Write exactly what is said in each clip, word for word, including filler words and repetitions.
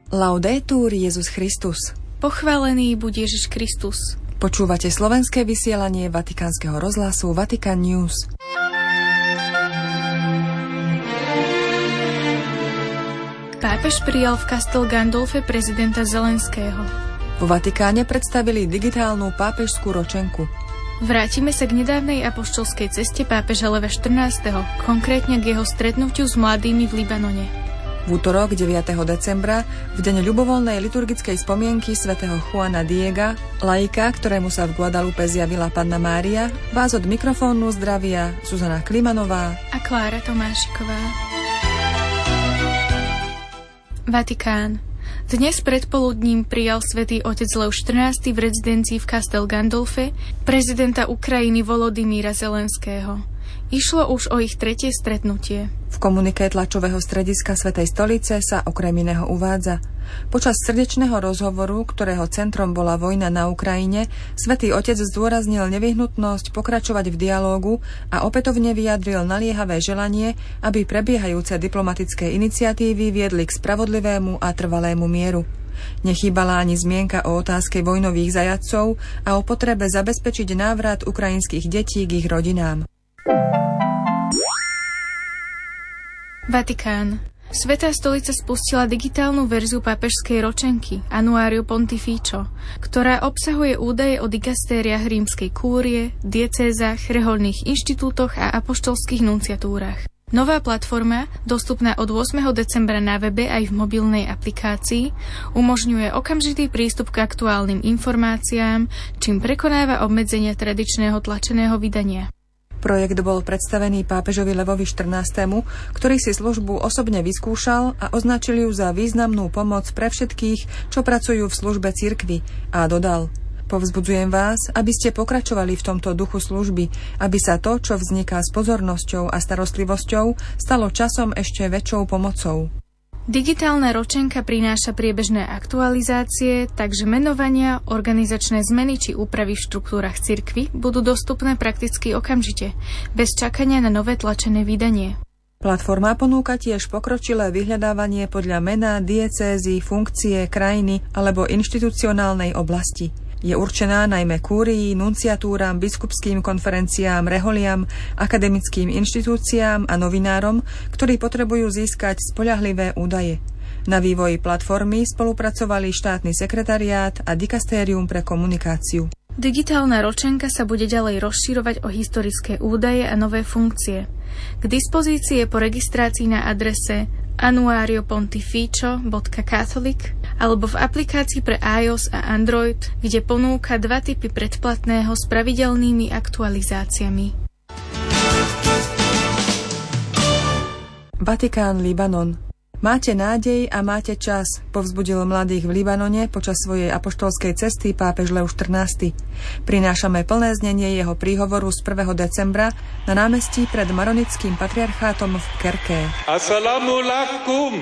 Laudetur Jesus Christus. Pochválený buď Ježiš Kristus. Počúvate slovenské vysielanie Vatikánskeho rozhlasu Vatican News. Pápež prijal v Castel Gandolfe prezidenta Zelenského. Vo Vatikáne predstavili digitálnu pápežskú ročenku. Vrátime sa k nedávnej apoštolskej ceste pápeža Leva štrnásteho, konkrétne k jeho stretnutiu s mladými v Libanone. V útorok deviateho decembra, v deň ľubovoľnej liturgickej spomienky svätého Juana Diega, laika, ktorému sa v Guadalupe zjavila Panna Mária, vás od mikrofónu zdravia Zuzana Klimanová a Klára Tomášiková. Vatikán. Dnes predpoludním prijal svätý otec Lev štrnásty v rezidencii v Castel Gandolfe prezidenta Ukrajiny Volodymyra Zelenského. Išlo už o ich tretie stretnutie. V komuniké tlačového strediska Svätej stolice sa okrem iného uvádza: Počas srdečného rozhovoru, ktorého centrom bola vojna na Ukrajine, Svätý otec zdôraznil nevyhnutnosť pokračovať v dialógu a opätovne vyjadril naliehavé želanie, aby prebiehajúce diplomatické iniciatívy viedli k spravodlivému a trvalému mieru. Nechýbala ani zmienka o otázke vojnových zajatcov a o potrebe zabezpečiť návrat ukrajinských detí k ich rodinám. Vatikán. Svätá stolica spustila digitálnu verziu pápežskej ročenky Annuario Pontificio, ktorá obsahuje údaje o dikastériách rímskej kúrie, diecézach, rehoľných inštitútoch a apoštolských nunciatúrach. Nová platforma, dostupná od ôsmeho decembra na webe aj v mobilnej aplikácii, umožňuje okamžitý prístup k aktuálnym informáciám, čím prekonáva obmedzenia tradičného tlačeného vydania. Projekt bol predstavený pápežovi Levovi štrnástemu, ktorý si službu osobne vyskúšal a označil ju za významnú pomoc pre všetkých, čo pracujú v službe cirkvi, a dodal: Povzbudzujem vás, aby ste pokračovali v tomto duchu služby, aby sa to, čo vzniká s pozornosťou a starostlivosťou, stalo časom ešte väčšou pomocou. Digitálna ročenka prináša priebežné aktualizácie, takže menovania, organizačné zmeny či úpravy v štruktúrach cirkvi budú dostupné prakticky okamžite, bez čakania na nové tlačené vydanie. Platforma ponúka tiež pokročilé vyhľadávanie podľa mena, diecézy, funkcie, krajiny alebo inštitucionálnej oblasti. Je určená najmä kúrii, nunciatúram, biskupským konferenciám, reholiam, akademickým inštitúciám a novinárom, ktorí potrebujú získať spoľahlivé údaje. Na vývoji platformy spolupracovali štátny sekretariát a dikastérium pre komunikáciu. Digitálna ročenka sa bude ďalej rozširovať o historické údaje a nové funkcie. K dispozícii je po registrácii na adrese annuario pontificio bodka catholic alebo v aplikácii pre iOS a Android, kde ponúka dva typy predplatného s pravidelnými aktualizáciami. Vatikán, Libanon. Máte nádej a máte čas, povzbudil mladých v Libanone počas svojej apoštolskej cesty pápež Lev štrnásty. Prinášame plné znenie jeho príhovoru z prvého decembra na námestí pred maronickým patriarchátom v Kerké. Assalamu alaikum,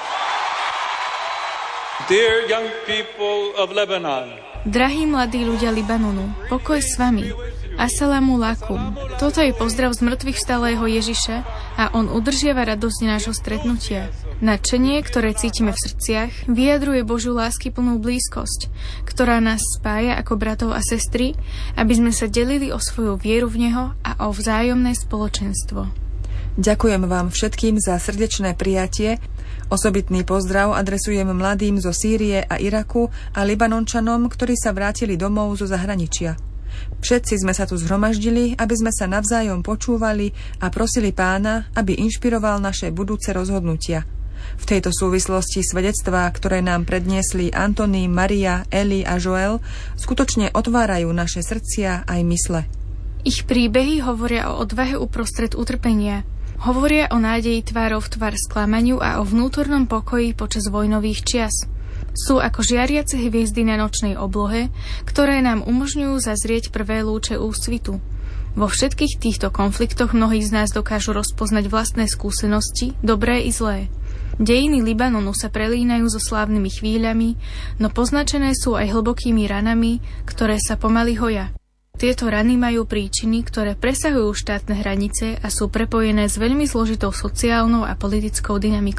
dear young people of Lebanon. Drahí mladí ľudia Libanonu, pokoj s vami. Assalamu alaikum. Toto je pozdrav z mŕtvych vstalého Ježiša a on udržiava radosť nášho stretnutia. Nadšenie, ktoré cítime v srdciach, vyjadruje Božiu láskyplnú blízkosť, ktorá nás spája ako bratov a sestry, aby sme sa delili o svoju vieru v Neho a o vzájomné spoločenstvo. Ďakujem vám všetkým za srdečné prijatie. Osobitný pozdrav adresujem mladým zo Sýrie a Iraku a Libanončanom, ktorí sa vrátili domov zo zahraničia. Všetci sme sa tu zhromaždili, aby sme sa navzájom počúvali a prosili Pána, aby inšpiroval naše budúce rozhodnutia. V tejto súvislosti svedectvá, ktoré nám predniesli Antony, Maria, Eli a Joel, skutočne otvárajú naše srdcia aj mysle. Ich príbehy hovoria o odvahe uprostred utrpenia. Hovoria o nádeji tvárov v tvár sklamaniu a o vnútornom pokoji počas vojnových čias. Sú ako žiariace hviezdy na nočnej oblohe, ktoré nám umožňujú zazrieť prvé lúče úsvitu. Vo všetkých týchto konfliktoch mnohí z nás dokážu rozpoznať vlastné skúsenosti, dobré i zlé. Dejiny Libanonu sa prelínajú so slávnymi chvíľami, no poznačené sú aj hlbokými ranami, ktoré sa pomaly hoja. Tieto rany majú príčiny, ktoré presahujú štátne hranice a sú prepojené s veľmi zložitou sociálnou a politickou dynamikou.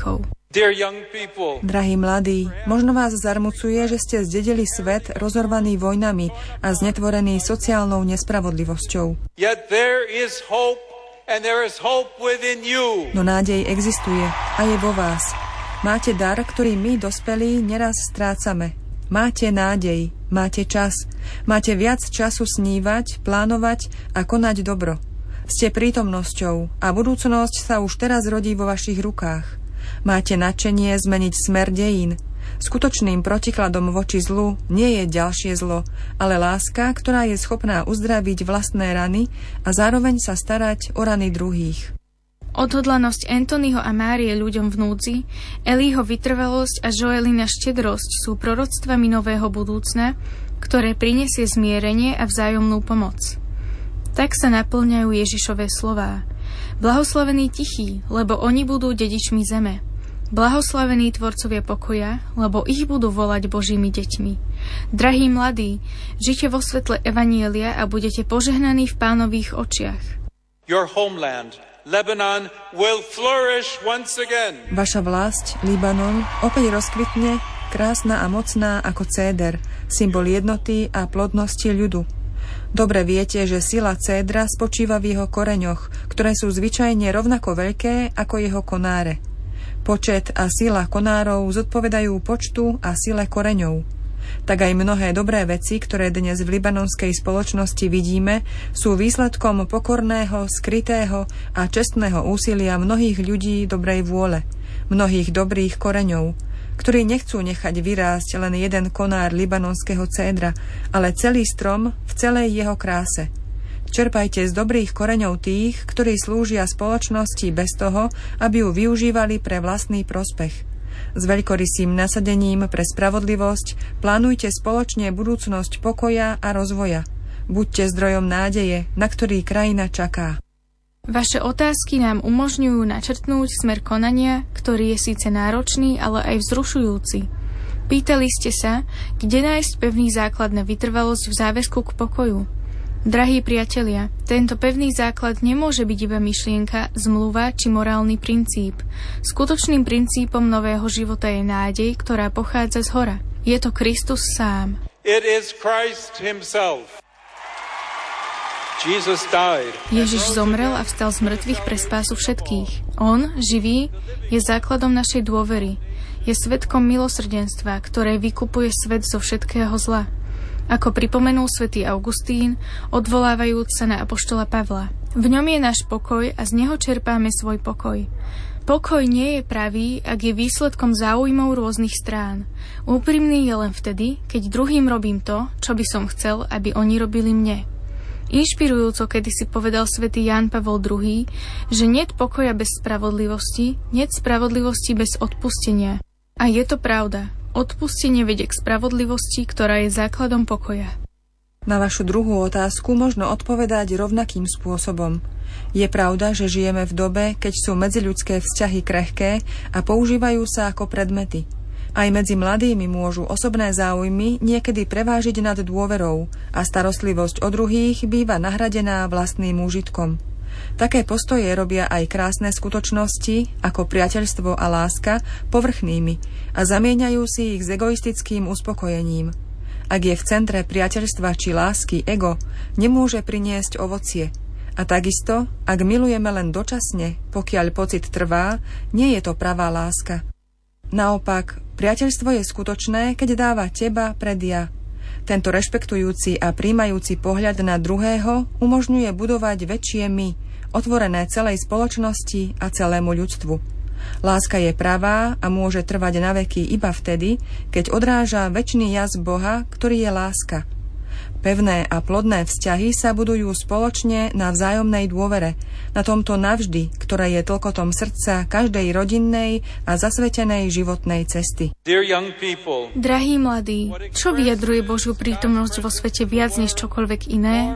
Dear young people, Drahí mladí, možno vás zarmucuje, že ste zdedili svet rozorvaný vojnami a znetvorený sociálnou nespravodlivosťou. yet there is hope, and there is hope within you. No nádej existuje a je vo vás. Máte dar, ktorý my, dospelí, neraz strácame. Máte nádej, máte čas. Máte viac času snívať, plánovať a konať dobro. Ste prítomnosťou a budúcnosť sa už teraz rodí vo vašich rukách. Máte nadšenie zmeniť smer dejín. Skutočným protikladom voči zlu nie je ďalšie zlo, ale láska, ktorá je schopná uzdraviť vlastné rany a zároveň sa starať o rany druhých. Odhodlanosť Antonyho a Márie ľuďom v núdzi, Elího vytrvalosť a Joelina štedrosť sú proroctvami nového budúcna, ktoré prinesie zmierenie a vzájomnú pomoc. Tak sa naplňajú Ježišové slová. Blahoslavení tichí, lebo oni budú dedičmi zeme. Blahoslavení tvorcovia pokoja, lebo ich budú volať Božími deťmi. Drahí mladí, žite vo svetle Evanielia a budete požehnaní v Pánových očiach. Your homeland, Lebanon, will flourish once again. Vaša vlast, Libanon, opäť rozkvitne, krásna a mocná ako céder, symbol jednoty a plodnosti ľudu. Dobre viete, že sila cédra spočíva v jeho koreňoch, ktoré sú zvyčajne rovnako veľké ako jeho konáre. Počet a sila konárov zodpovedajú počtu a sile koreňov. Tak aj mnohé dobré veci, ktoré dnes v libanonskej spoločnosti vidíme, sú výsledkom pokorného, skrytého a čestného úsilia mnohých ľudí dobrej vôle, mnohých dobrých koreňov, ktorí nechcú nechať vyrásť len jeden konár libanonského cédra, ale celý strom v celej jeho kráse. Čerpajte z dobrých koreňov tých, ktorí slúžia spoločnosti bez toho, aby ju využívali pre vlastný prospech. S veľkorysým nasadením pre spravodlivosť plánujte spoločne budúcnosť pokoja a rozvoja. Buďte zdrojom nádeje, na ktorý krajina čaká. Vaše otázky nám umožňujú načrtnúť smer konania, ktorý je síce náročný, ale aj vzrušujúci. Pýtali ste sa, kde nájsť pevný základ na vytrvalosť v záväzku k pokoju. Drahí priatelia, tento pevný základ nemôže byť iba myšlienka, zmluva či morálny princíp. Skutočným princípom nového života je nádej, ktorá pochádza z hora. Je to Kristus sám. It is Christ himself. Jesus died. Ježiš zomrel a vstal z mŕtvych pre spásu všetkých. On, živý, je základom našej dôvery. Je svedkom milosrdenstva, ktoré vykupuje svet zo všetkého zla. Ako pripomenul svätý Augustín, odvolávajúc sa na apoštola Pavla. V ňom je náš pokoj a z neho čerpáme svoj pokoj. Pokoj nie je pravý, ak je výsledkom záujmov rôznych strán. Úprimný je len vtedy, keď druhým robím to, čo by som chcel, aby oni robili mne. Inšpirujúco kedysi povedal svätý Ján Pavol druhý., že niet pokoja bez spravodlivosti, niet spravodlivosti bez odpustenia. A je to pravda. Odpustenie vedie k spravodlivosti, ktorá je základom pokoja. Na vašu druhú otázku možno odpovedať rovnakým spôsobom. Je pravda, že žijeme v dobe, keď sú medziľudské vzťahy krehké a používajú sa ako predmety. Aj medzi mladými môžu osobné záujmy niekedy prevážiť nad dôverou a starostlivosť o druhých býva nahradená vlastným úžitkom. Také postoje robia aj krásne skutočnosti, ako priateľstvo a láska, povrchnými a zamieňajú si ich s egoistickým uspokojením. Ak je v centre priateľstva či lásky ego, nemôže priniesť ovocie. A takisto, ak milujeme len dočasne, pokiaľ pocit trvá, nie je to pravá láska. Naopak, priateľstvo je skutočné, keď dáva teba pred ja. Tento rešpektujúci a príjmajúci pohľad na druhého umožňuje budovať väčšie my, otvorené celej spoločnosti a celému ľudstvu. Láska je pravá a môže trvať na veky iba vtedy, keď odráža večný jaz Boha, ktorý je láska. Pevné a plodné vzťahy sa budujú spoločne na vzájomnej dôvere, na tomto navždy, ktoré je tlkotom srdca každej rodinnej a zasvetenej životnej cesty. Dear young people, Drahí mladí, čo vyjadruje Božiu prítomnosť vo svete viac než čokoľvek iné?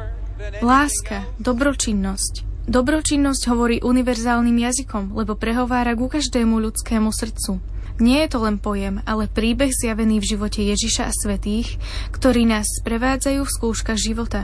Láska, dobročinnosť. Dobročinnosť hovorí univerzálnym jazykom, lebo prehovára ku každému ľudskému srdcu. Nie je to len pojem, ale príbeh zjavený v živote Ježiša a svätých, ktorí nás sprevádzajú v skúškach života.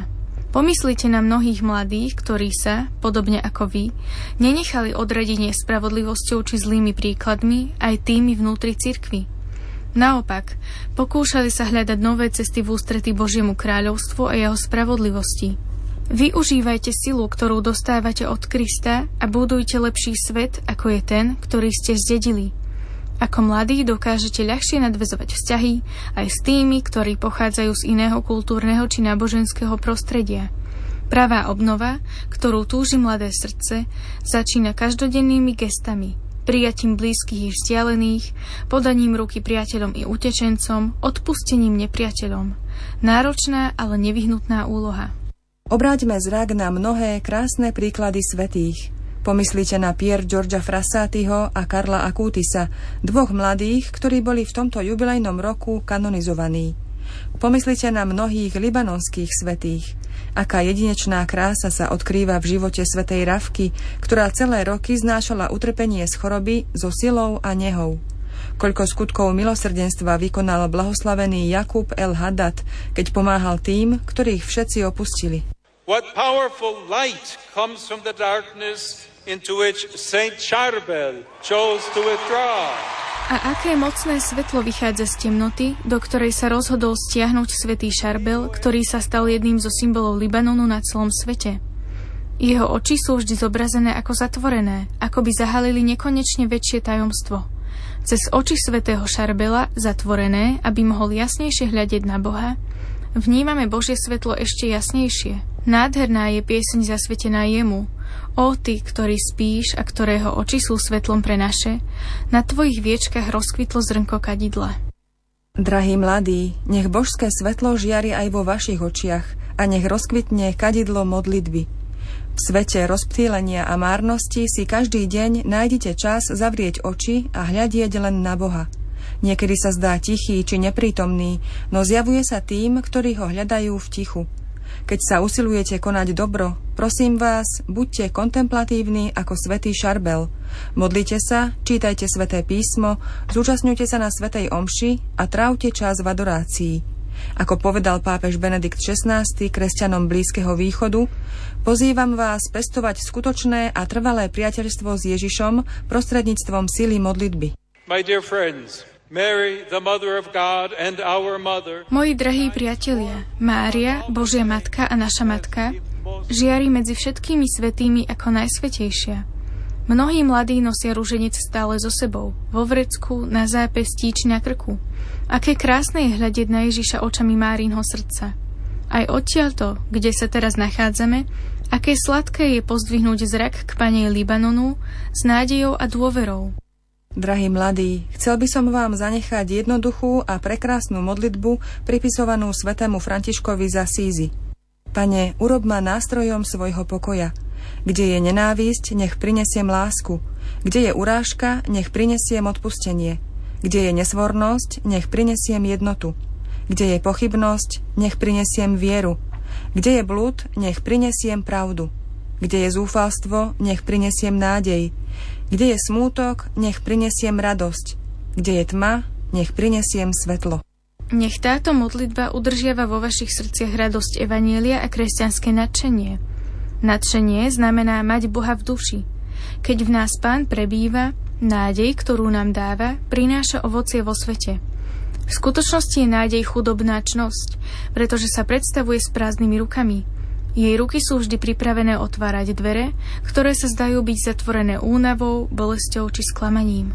Pomyslite na mnohých mladých, ktorí sa, podobne ako vy, nenechali odradiť nespravodlivosťou či zlými príkladmi aj tými vnútri cirkvi. Naopak, pokúšali sa hľadať nové cesty v ústrety Božiemu kráľovstvu a jeho spravodlivosti. Využívajte silu, ktorú dostávate od Krista a budujte lepší svet, ako je ten, ktorý ste zdedili. Ako mladí dokážete ľahšie nadväzovať vzťahy aj s tými, ktorí pochádzajú z iného kultúrneho či náboženského prostredia. Pravá obnova, ktorú túži mladé srdce, začína každodennými gestami, prijatím blízkych i vzdialených, podaním ruky priateľom i utečencom, odpustením nepriateľom. Náročná, ale nevyhnutná úloha. Obráťme zrak na mnohé krásne príklady svätých. Pomyslite na Pier Giorgia Frassatiho a Karla Akutisa, dvoch mladých, ktorí boli v tomto jubilejnom roku kanonizovaní. Pomyslite na mnohých libanonských svätých. Aká jedinečná krása sa odkrýva v živote svätej Rafky, ktorá celé roky znášala utrpenie z choroby so silou a nehou. Koľko skutkov milosrdenstva vykonal blahoslavený Jakub el Haddad, keď pomáhal tým, ktorých všetci opustili. What powerful light comes from the darkness into which Saint Charbel chose to withdraw. A aké mocné svetlo vychádza z temnoty, do ktorej sa rozhodol stiahnuť svätý Charbel, ktorý sa stal jedným zo symbolov Libanonu na celom svete. Jeho oči sú vždy zobrazené ako zatvorené, ako by zahalili nekonečne väčšie tajomstvo. Cez oči svätého Charbela, zatvorené, aby mohol jasnejšie hľadiť na Boha, vnímame Božie svetlo ešte jasnejšie. Nádherná je pieseň zasvetená jemu. Ó ty, ktorý spíš a ktorého oči sú svetlom pre naše, na tvojich viečkach rozkvitlo zrnko kadidla. Drahí mladí, nech božské svetlo žiari aj vo vašich očiach a nech rozkvitne kadidlo modlitby. V svete rozptýlenia a márnosti si každý deň nájdete čas zavrieť oči a hľadieť len na Boha. Niekedy sa zdá tichý či neprítomný, no zjavuje sa tým, ktorí ho hľadajú v tichu. Keď sa usilujete konať dobro, prosím vás, buďte kontemplatívni ako svätý Charbel. Modlite sa, čítajte sväté písmo, zúčastňujte sa na svätej omši a trávte čas v adorácii. Ako povedal pápež Benedikt šestnásty kresťanom Blízkeho východu, pozývam vás pestovať skutočné a trvalé priateľstvo s Ježišom prostredníctvom sily modlitby. My dear friends, Mary, the mother of God and our mother. Moji drahí priatelia, Mária, Božia matka a naša matka, žiari medzi všetkými svätými ako najsvätejšia. Mnohí mladí nosia ruženec stále so sebou, vo vrecku, na zápestí či na krku. Aké krásne je hľadiť na Ježiša očami Márínho srdca. Aj odtiaľto, kde sa teraz nachádzame, aké sladké je pozdvihnúť zrak k Pannej Libanonu s nádejou a dôverou. Drahí mladí, chcel by som vám zanechať jednoduchú a prekrásnu modlitbu pripisovanú svätému Františkovi z Asízy. Pane, urob ma nástrojom svojho pokoja. Kde je nenávisť, nech prinesiem lásku. Kde je urážka, nech prinesiem odpustenie. Kde je nesvornosť, nech prinesiem jednotu. Kde je pochybnosť, nech prinesiem vieru. Kde je blúd, nech prinesiem pravdu. Kde je zúfalstvo, nech prinesiem nádej. Kde je smútok, nech prinesiem radosť. Kde je tma, nech prinesiem svetlo. Nech táto modlitba udržiava vo vašich srdciach radosť evanjelia a kresťanské nadšenie. Nadšenie znamená mať Boha v duši. Keď v nás Pán prebýva, nádej, ktorú nám dáva, prináša ovocie vo svete. V skutočnosti je nádej chudobná čnosť, pretože sa predstavuje s prázdnymi rukami. Jej ruky sú vždy pripravené otvárať dvere, ktoré sa zdajú byť zatvorené únavou, bolesťou či sklamaním.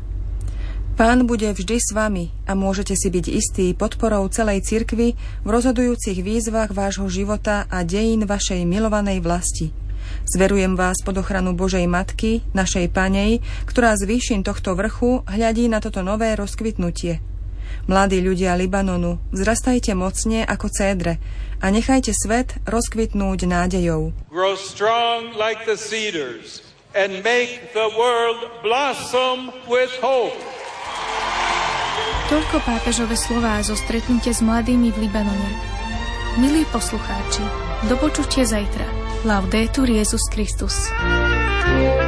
Pán bude vždy s vami a môžete si byť istí podporou celej cirkvi v rozhodujúcich výzvach vášho života a dejín vašej milovanej vlasti. Zverujem vás pod ochranu Božej Matky, našej Panej, ktorá z výšin tohto vrchu hľadí na toto nové rozkvitnutie. Mladí ľudia Libanonu, vzrastajte mocne ako cédre a nechajte svet rozkvitnúť nádejou. Grow strong like the cedars and make the world blossom with hope. Toľko pápežové slová zo stretnutia s mladými v Libanone. Milí poslucháči, do počutia zajtra. Laudetur Jesus Christus.